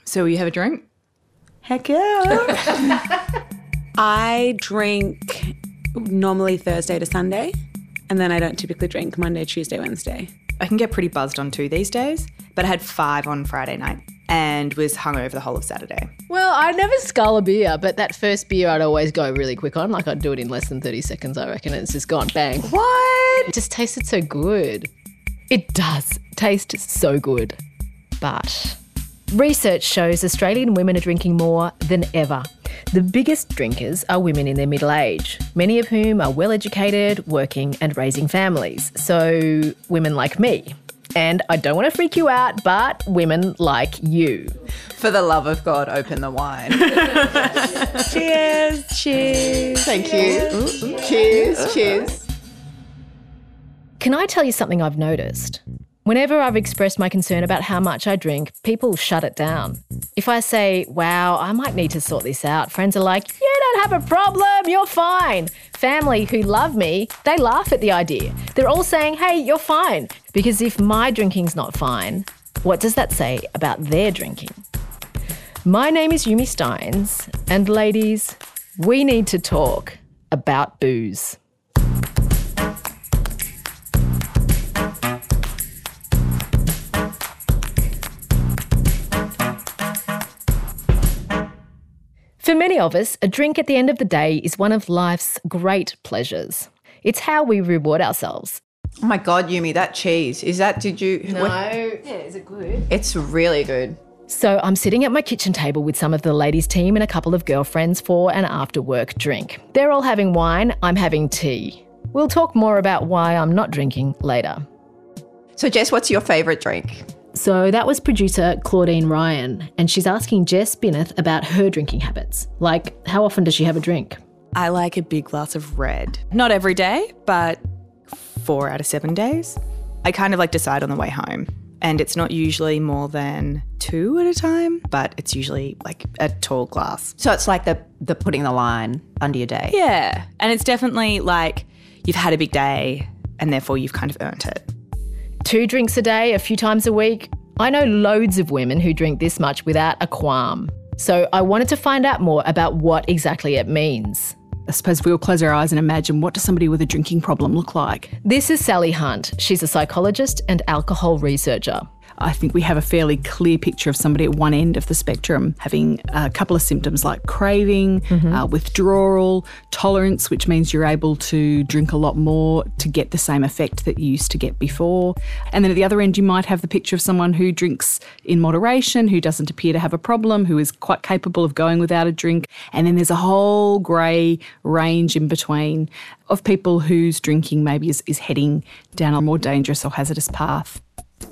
So will you have a drink? Heck yeah. I drink normally Thursday to Sunday, and then I don't typically drink Monday, Tuesday, Wednesday. I can get pretty buzzed on 2 these days, but I had 5 on Friday night and was hungover the whole of Saturday. Well, I never scull a beer, but that first beer I'd always go really quick on. Like I'd do it in less than 30 seconds, I reckon, and it's just gone bang. What? It just tasted so good. It does taste so good. But research shows Australian women are drinking more than ever. The biggest drinkers are women in their middle age, many of whom are well educated, working and raising families. So women like me. And I don't want to freak you out, but women like you. For the love of God, open the wine. Cheers. Cheers. Thank you. Cheers. Cheers. Can I tell you something I've noticed? Whenever I've expressed my concern about how much I drink, people shut it down. If I say, wow, I might need to sort this out, friends are like, you don't have a problem, you're fine. Family who love me, they laugh at the idea. They're all saying, hey, you're fine. Because if my drinking's not fine, what does that say about their drinking? My name is Yumi Steins, and ladies, we need to talk about booze. For many of us, a drink at the end of the day is one of life's great pleasures. It's how we reward ourselves. Oh my God, Yumi, that cheese. Is that, did you? No. Yeah, is it good? It's really good. So I'm sitting at my kitchen table with some of the ladies' team and a couple of girlfriends for an after-work drink. They're all having wine, I'm having tea. We'll talk more about why I'm not drinking later. So Jess, what's your favourite drink? So that was producer Claudine Ryan, and she's asking Jess Binneth about her drinking habits. Like, how often does she have a drink? I like a big glass of red. Not every day, but 4 out of 7 days. I kind of like decide on the way home, and it's not usually more than 2 at a time, but it's usually like a tall glass. So it's like the putting the line under your day. Yeah, and it's definitely like you've had a big day and therefore you've kind of earned it. 2 drinks a day, a few times a week. I know loads of women who drink this much without a qualm. So I wanted to find out more about what exactly it means. I suppose we all close our eyes and imagine, what does somebody with a drinking problem look like? This is Sally Hunt. She's a psychologist and alcohol researcher. I think we have a fairly clear picture of somebody at one end of the spectrum having a couple of symptoms like craving, withdrawal, tolerance, which means you're able to drink a lot more to get the same effect that you used to get before. And then at the other end, you might have the picture of someone who drinks in moderation, who doesn't appear to have a problem, who is quite capable of going without a drink. And then there's a whole grey range in between of people whose drinking maybe is heading down a more dangerous or hazardous path.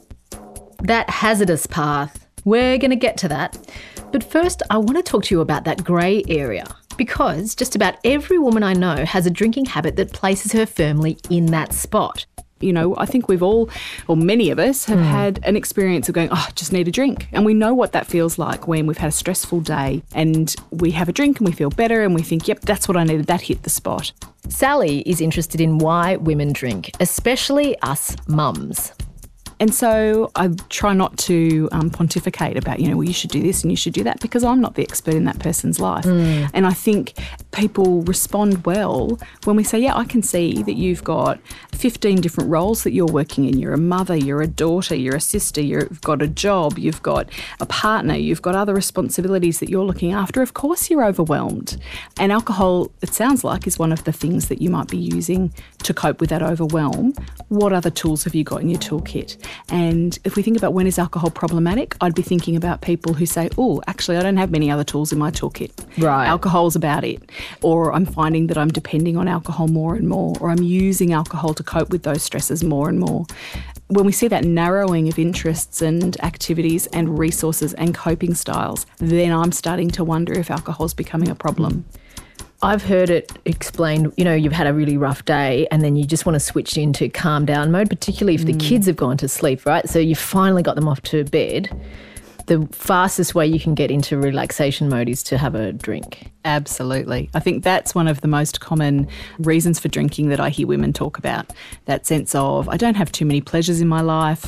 That hazardous path. We're going to get to that. But first, I want to talk to you about that grey area, because just about every woman I know has a drinking habit that places her firmly in that spot. You know, I think we've all, or many of us, have had an experience of going, oh, I just need a drink. And we know what that feels like when we've had a stressful day and we have a drink and we feel better and we think, yep, that's what I needed, that hit the spot. Sally is interested in why women drink, especially us mums. And so I try not to pontificate about, well, you should do this and you should do that, because I'm not the expert in that person's life. And I think people respond well when we say, yeah, I can see that you've got 15 different roles that you're working in. You're a mother, you're a daughter, you're a sister, you've got a job, you've got a partner, you've got other responsibilities that you're looking after. Of course you're overwhelmed. And alcohol, it sounds like, is one of the things that you might be using to cope with that overwhelm. What other tools have you got in your toolkit? And if we think about when is alcohol problematic, I'd be thinking about people who say, oh, actually, I don't have many other tools in my toolkit. Right. Alcohol's about it. Or I'm finding that I'm depending on alcohol more and more, or I'm using alcohol to cope with those stresses more and more. When we see that narrowing of interests and activities and resources and coping styles, then I'm starting to wonder if alcohol's becoming a problem. I've heard it explained, you've had a really rough day and then you just want to switch into calm down mode, particularly if the kids have gone to sleep, right? So you've finally got them off to bed. The fastest way you can get into relaxation mode is to have a drink. Absolutely. I think that's one of the most common reasons for drinking that I hear women talk about, that sense of, I don't have too many pleasures in my life.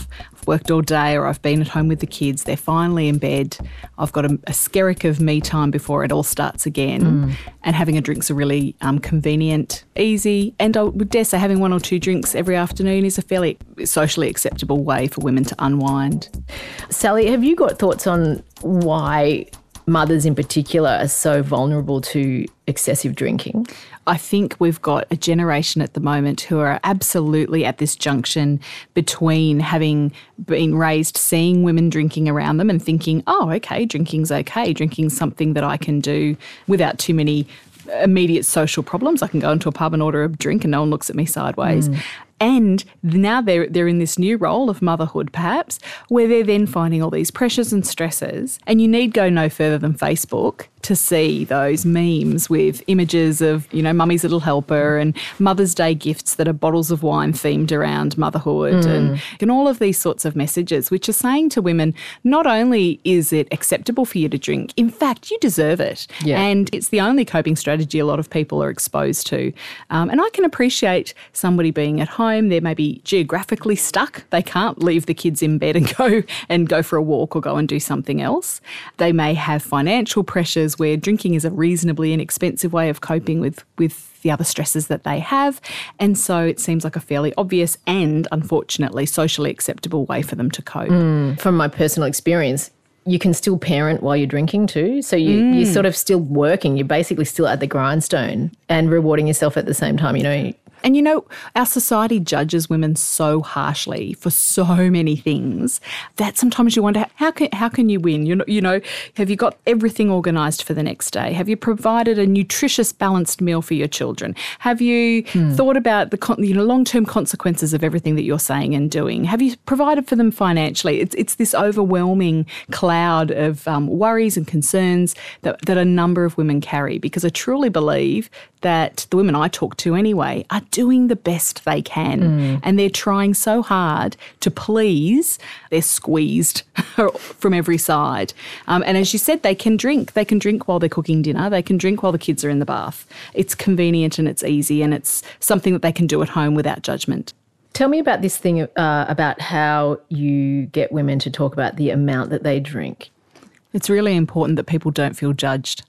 worked all day or I've been at home with the kids, they're finally in bed, I've got a skerrick of me time before it all starts again, and having a drink's a really convenient, easy, and I would dare say having 1 or 2 drinks every afternoon is a fairly socially acceptable way for women to unwind. Sally, have you got thoughts on why mothers in particular are so vulnerable to excessive drinking? I think we've got a generation at the moment who are absolutely at this junction between having been raised seeing women drinking around them and thinking, oh, okay, drinking's something that I can do without too many immediate social problems. I can go into a pub and order a drink and no one looks at me sideways. And now they're in this new role of motherhood, perhaps, where they're then finding all these pressures and stresses. And you need go no further than Facebook to see those memes with images of, Mummy's Little Helper and Mother's Day gifts that are bottles of wine themed around motherhood and all of these sorts of messages, which are saying to women, not only is it acceptable for you to drink, in fact, you deserve it. Yeah. And it's the only coping strategy a lot of people are exposed to. And I can appreciate somebody being at home. They're maybe geographically stuck. They can't leave the kids in bed and go for a walk or go and do something else. They may have financial pressures where drinking is a reasonably inexpensive way of coping with the other stresses that they have. And so it seems like a fairly obvious and, unfortunately, socially acceptable way for them to cope. From my personal experience, you can still parent while you're drinking too. So you're sort of still working. You're basically still at the grindstone and rewarding yourself at the same time, And our society judges women so harshly for so many things that sometimes you wonder, how can you win? Have you got everything organised for the next day? Have you provided a nutritious, balanced meal for your children? Have you thought about the long-term consequences of everything that you're saying and doing? Have you provided for them financially? It's this overwhelming cloud of worries and concerns that a number of women carry, because I truly believe that the women I talk to anyway are doing the best they can and they're trying so hard to please. They're squeezed from every side. And as you said, they can drink. They can drink while they're cooking dinner. They can drink while the kids are in the bath. It's convenient and it's easy and it's something that they can do at home without judgment. Tell me about this thing about how you get women to talk about the amount that they drink. It's really important that people don't feel judged.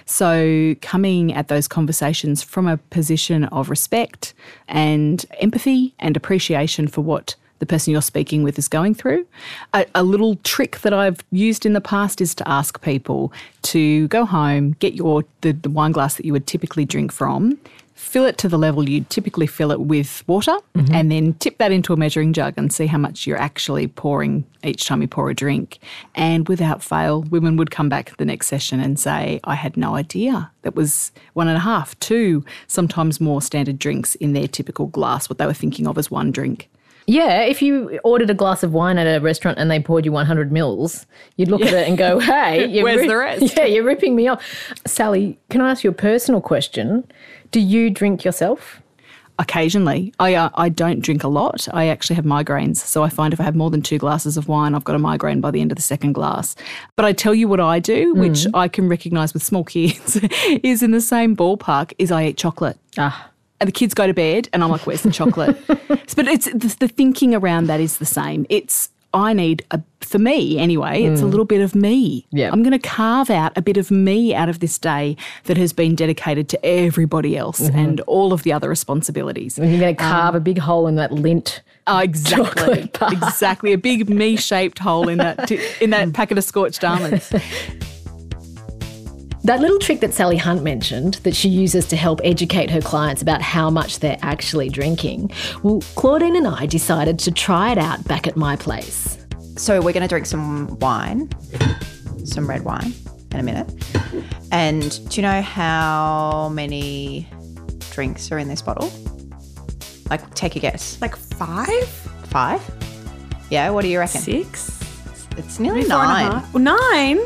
So coming at those conversations from a position of respect and empathy and appreciation for what the person you're speaking with is going through. A little trick that I've used in the past is to ask people to go home, get the wine glass that you would typically drink from, fill it to the level you'd typically fill it with water, and then tip that into a measuring jug and see how much you're actually pouring each time you pour a drink. And without fail, women would come back the next session and say, I had no idea. That was 1.5, 2, sometimes more standard drinks in their typical glass, what they were thinking of as one drink. Yeah, if you ordered a glass of wine at a restaurant and they poured you 100 mils, you'd look at it and go, hey, where's the rest? Yeah, you're ripping me off. Sally, can I ask you a personal question? Do you drink yourself? Occasionally. I don't drink a lot. I actually have migraines. So I find if I have more than 2 glasses of wine, I've got a migraine by the end of the second glass. But I tell you what I do, which I can recognise with small kids, is in the same ballpark, is I eat chocolate. And the kids go to bed and I'm like, where's the chocolate? But it's the thinking around that is the same. I need, for me anyway, it's a little bit of me. Yeah. I'm going to carve out a bit of me out of this day that has been dedicated to everybody else and all of the other responsibilities. And you're going to carve a big hole in that Lindt exactly. chocolate bar. Exactly, a big me-shaped hole in that packet of scorched almonds. That little trick that Sally Hunt mentioned that she uses to help educate her clients about how much they're actually drinking, well, Claudine and I decided to try it out back at my place. So we're going to drink some wine, some red wine in a minute. And do you know how many drinks are in this bottle? Like, take a guess. Like 5? 5? Yeah, what do you reckon? 6? It's nearly Maybe 9. 4.5. 9?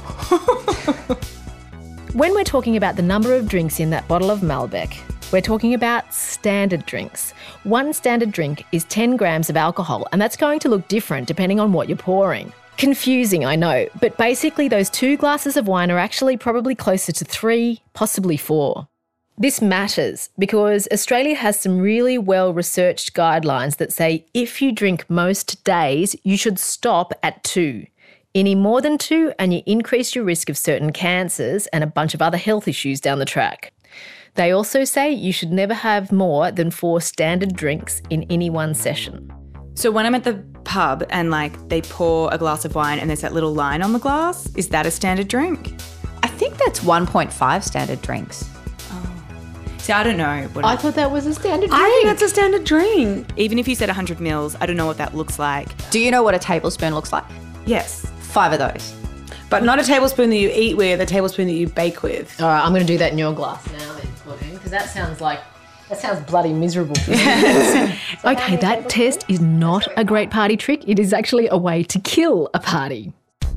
When we're talking about the number of drinks in that bottle of Malbec, we're talking about standard drinks. One standard drink is 10 grams of alcohol, and that's going to look different depending on what you're pouring. Confusing, I know, but basically those 2 glasses of wine are actually probably closer to 3, possibly 4. This matters because Australia has some really well-researched guidelines that say if you drink most days, you should stop at 2. Any more than 2 and you increase your risk of certain cancers and a bunch of other health issues down the track. They also say you should never have more than 4 standard drinks in any one session. So when I'm at the pub and they pour a glass of wine and there's that little line on the glass, is that a standard drink? I think that's 1.5 standard drinks. See, I don't know. I thought that was a standard drink. I think that's a standard drink. Even if you said 100 mils, I don't know what that looks like. Do you know what a tablespoon looks like? Yes. 5 of those. But not a tablespoon that you eat with, a tablespoon that you bake with. All right, I'm going to do that in your glass now then, Claudine, because that sounds bloody miserable for me. Okay, that test is not a great party trick. It is actually a way to kill a party.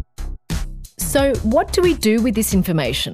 So what do we do with this information?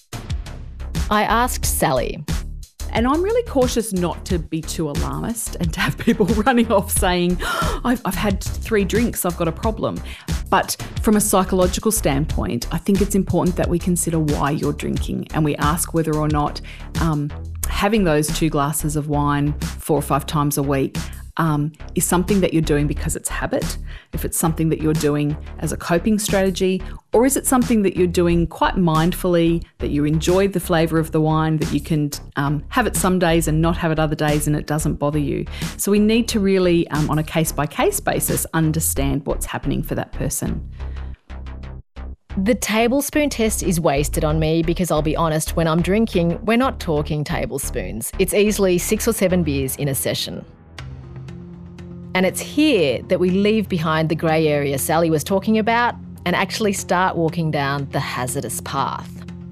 I asked Sally. And I'm really cautious not to be too alarmist and to have people running off saying, I've had 3 drinks, I've got a problem. But from a psychological standpoint, I think it's important that we consider why you're drinking and we ask whether or not having those 2 glasses of wine 4 or 5 times a week is something that you're doing because it's habit, if it's something that you're doing as a coping strategy, or is it something that you're doing quite mindfully, that you enjoy the flavour of the wine, that you can have it some days and not have it other days and it doesn't bother you. So we need to really, on a case-by-case basis, understand what's happening for that person. The tablespoon test is wasted on me because I'll be honest, when I'm drinking, we're not talking tablespoons. It's easily 6 or 7 beers in a session. And it's here that we leave behind the grey area Sally was talking about and actually start walking down the hazardous path.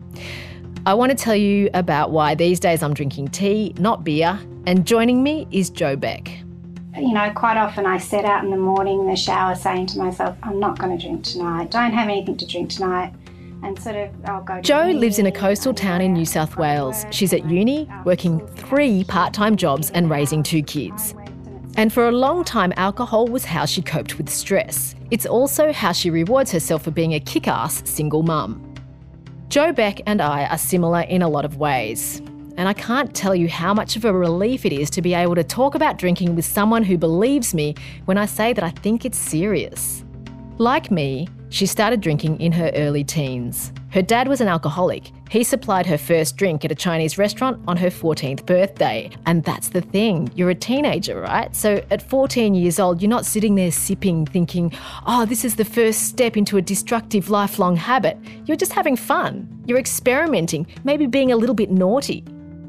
I want to tell you about why these days I'm drinking tea, not beer, and joining me is Jo Beck. You know, quite often I set out in the morning in the shower saying to myself, I'm not going to drink tonight, don't have anything to drink tonight. And sort of I'll go to Jo uni, lives in a coastal town in New South Wales. She's at uni, working 3 part-time jobs and raising 2 kids. And for a long time, alcohol was how she coped with stress. It's also how she rewards herself for being a kick-ass single mum. Jo Beck and I are similar in a lot of ways. And I can't tell you how much of a relief it is to be able to talk about drinking with someone who believes me when I say that I think it's serious. Like me, she started drinking in her early teens. Her dad was an alcoholic. He supplied her first drink at a Chinese restaurant on her 14th birthday. And that's the thing, you're a teenager, right? So at 14 years old, you're not sitting there sipping thinking, oh, this is the first step into a destructive lifelong habit. You're just having fun. You're experimenting, maybe being a little bit naughty.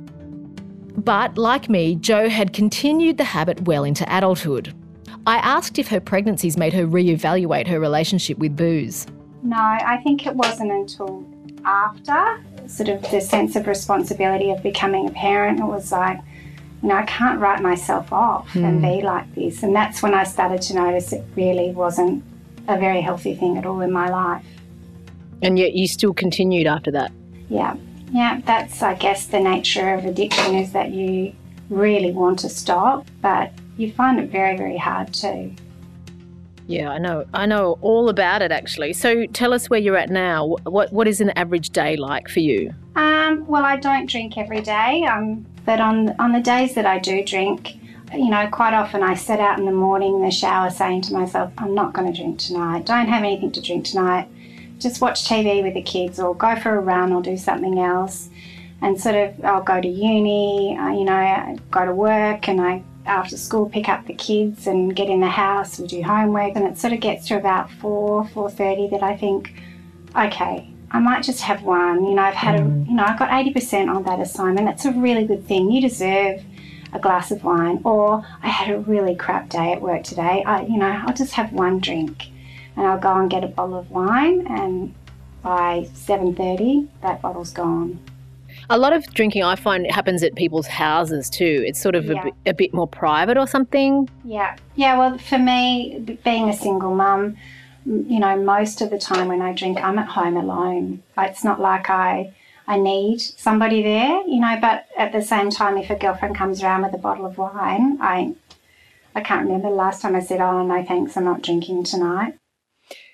But like me, Jo had continued the habit well into adulthood. I asked if her pregnancies made her reevaluate her relationship with booze. No, I think it wasn't until after sort of the sense of responsibility of becoming a parent. It was like, you know, I can't write myself off and be like this. And that's when I started to notice it really wasn't a very healthy thing at all in my life. And yet you still continued after that? Yeah. Yeah, that's, I guess, the nature of addiction is that you really want to stop, but you find it very, very hard to. Yeah, I know all about it actually. So tell us where you're at now. What is an average day like for you? Well, I don't drink every day, but on the days that I do drink, you know, quite often I set out in the morning in the shower saying to myself, I'm not going to drink tonight, don't have anything to drink tonight, just watch TV with the kids or go for a run or do something else. And sort of I'll go to uni, you know, I go to work and I after school pick up the kids and get in the house, we do homework, and it sort of gets to about 4:30 that I think, okay, I might just have one. You know, I've had I've got 80% on that assignment. That's a really good thing. You deserve a glass of wine. Or I had a really crap day at work today. I'll just have one drink, and I'll go and get a bottle of wine, and by 7:30 that bottle's gone. A lot of drinking I find happens at people's houses too. It's sort of a bit more private or something. Yeah. Well, for me, being a single mum, you know, most of the time when I drink, I'm at home alone. It's not like I need somebody there, you know, but at the same time, if a girlfriend comes around with a bottle of wine, I can't remember the last time I said, oh, no, thanks, I'm not drinking tonight.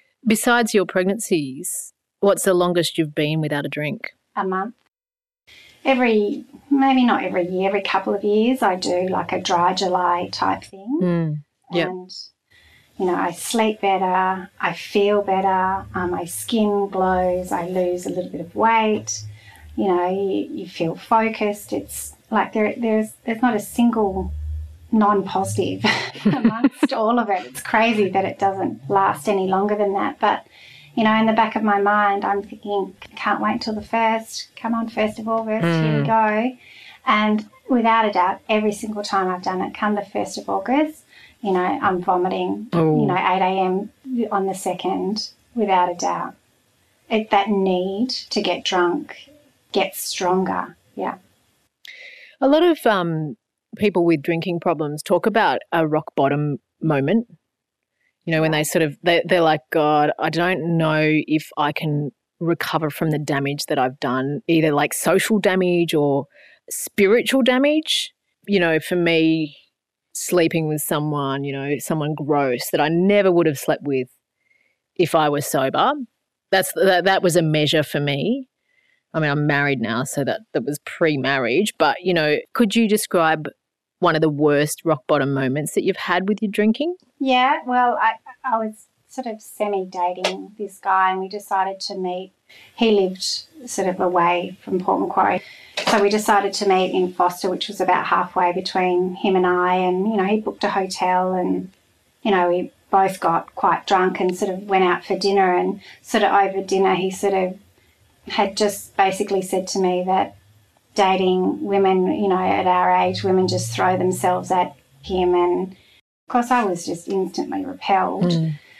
Besides your pregnancies, what's the longest you've been without a drink? A month. maybe not every year, every couple of years, I do like a dry July type thing. Yep. And, you know, I sleep better, I feel better, my skin glows, I lose a little bit of weight, you know, you feel focused. It's like there's not a single non-positive amongst all of it. It's crazy that it doesn't last any longer than that. But, you know, in the back of my mind, I'm thinking, can't wait till the 1st. Come on, 1st of August, here we go. And without a doubt, every single time I've done it, come the 1st of August, you know, I'm vomiting, you know, 8 a.m. on the 2nd, without a doubt. That need to get drunk gets stronger, yeah. A lot of people with drinking problems talk about a rock bottom moment, you know, when they sort of, they're like, God, I don't know if I can recover from the damage that I've done, either like social damage or spiritual damage. You know, for me, sleeping with someone, you know, someone gross that I never would have slept with if I was sober, that was a measure for me. I mean, I'm married now, so that was pre-marriage. But, you know, could you describe one of the worst rock bottom moments that you've had with your drinking? Yeah, well, I was sort of semi-dating this guy, and we decided to meet. He lived sort of away from Port Macquarie. So we decided to meet in Foster, which was about halfway between him and I. And, you know, he booked a hotel and, you know, we both got quite drunk and sort of went out for dinner. And sort of over dinner, he sort of had just basically said to me that dating women, you know, at our age, women just throw themselves at him. And, of course, I was just instantly repelled.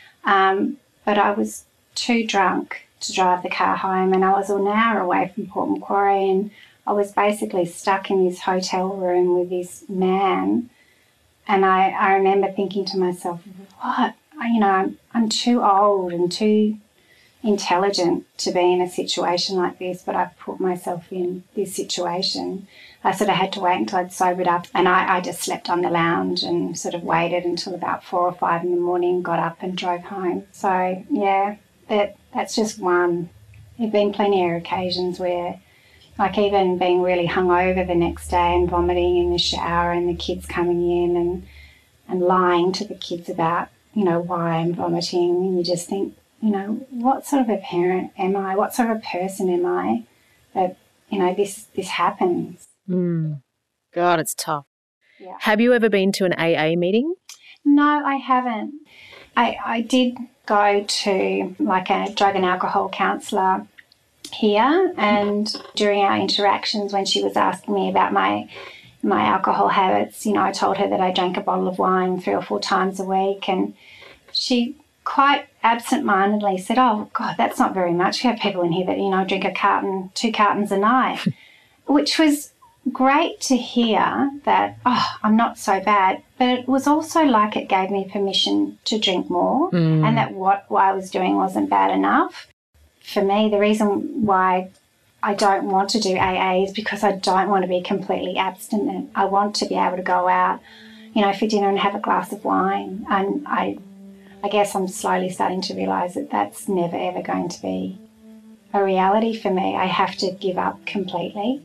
But I was too drunk to drive the car home, and I was an hour away from Port Macquarie, and I was basically stuck in this hotel room with this man. And I remember thinking to myself, what? You know, I'm too old and too intelligent to be in a situation like this, but I've put myself in this situation. I sort of had to wait until I'd sobered up, and I just slept on the lounge and sort of waited until about 4 or 5 in the morning, got up and drove home. So, yeah, that's just one. There have been plenty of occasions where, like even being really hungover the next day and vomiting in the shower and the kids coming in and lying to the kids about, you know, why I'm vomiting, and you just think, you know, what sort of a parent am I? What sort of a person am I that, you know, this happens? God, it's tough. Yeah. Have you ever been to an AA meeting? No, I haven't. I did go to like a drug and alcohol counsellor here, and during our interactions when she was asking me about my alcohol habits, you know, I told her that I drank a bottle of wine 3 or 4 times a week, and she quite absent-mindedly said, oh, God, that's not very much. We have people in here that, you know, drink 2 cartons a night, which was great to hear that, oh, I'm not so bad. But it was also like it gave me permission to drink more and that what I was doing wasn't bad enough. For me, the reason why I don't want to do AA is because I don't want to be completely abstinent. I want to be able to go out, you know, for dinner and have a glass of wine. And I guess I'm slowly starting to realise that that's never, ever going to be a reality for me. I have to give up completely.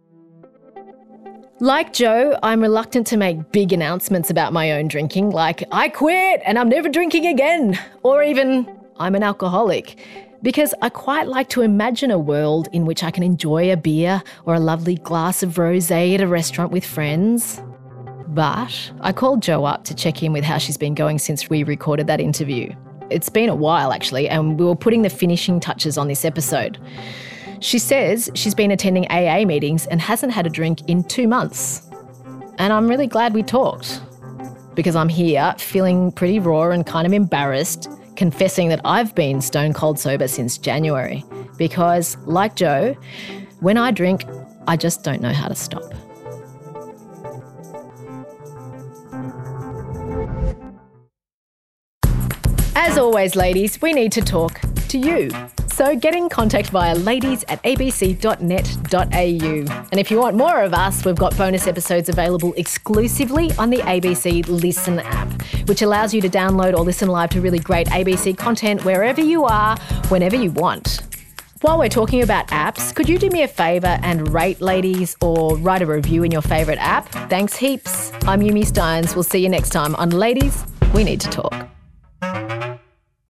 Like Jo, I'm reluctant to make big announcements about my own drinking, like I quit and I'm never drinking again, or even I'm an alcoholic, because I quite like to imagine a world in which I can enjoy a beer or a lovely glass of rosé at a restaurant with friends. But I called Jo up to check in with how she's been going since we recorded that interview. It's been a while actually, and we were putting the finishing touches on this episode. She says she's been attending AA meetings and hasn't had a drink in 2 months. And I'm really glad we talked, because I'm here feeling pretty raw and kind of embarrassed, confessing that I've been stone cold sober since January. Because, like Jo, when I drink, I just don't know how to stop. As always, ladies, we need to talk to you. So get in contact via ladies@abc.net.au. And if you want more of us, we've got bonus episodes available exclusively on the ABC Listen app, which allows you to download or listen live to really great ABC content wherever you are, whenever you want. While we're talking about apps, could you do me a favour and rate Ladies or write a review in your favourite app? Thanks heaps. I'm Yumi Steins. We'll see you next time on Ladies, We Need to Talk.